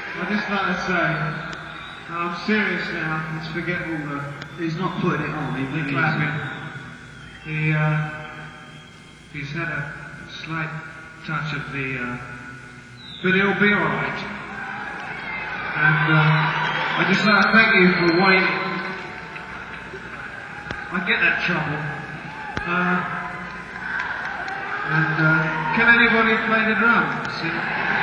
I'd just like to say, I'm serious now. Let's forget all the. He's not putting it on, he really clapping. isn't. He's had a slight touch of the. But he'll be alright. And I'd just like to thank you for waiting. I get that trouble. Can anybody play the drums?